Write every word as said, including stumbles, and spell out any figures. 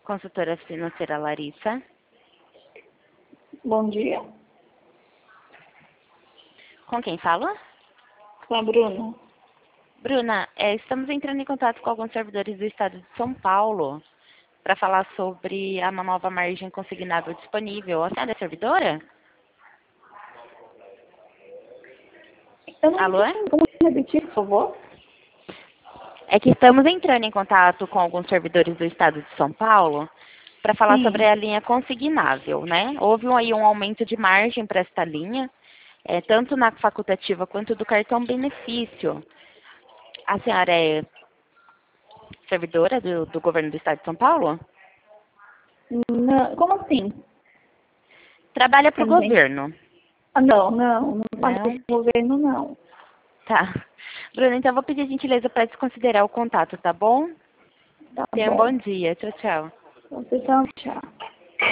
Consultora financeira Larissa. Bom dia. Com quem fala? Com a Bruna. Bruna, é, estamos entrando em contato com alguns servidores do estado de São Paulo para falar sobre uma nova margem consignável disponível. A senhora é servidora? Eu não Alô? entendi. Como repetir, por favor? É que estamos entrando em contato com alguns servidores do estado de São Paulo para falar sobre Sim. a linha consignável, né? Houve um, aí um aumento de margem para esta linha, é, tanto na facultativa quanto do cartão benefício. A senhora é servidora do, do governo do estado de São Paulo? Não, como assim? Trabalha para Eu o não entendi. governo? Ah, não, não. Não trabalho Não? com o governo, não. Tá. Bruna, então eu vou pedir gentileza para desconsiderar o contato, tá bom? Tá Tenha um bom bom. dia. Tchau, tchau. Você tá tchau.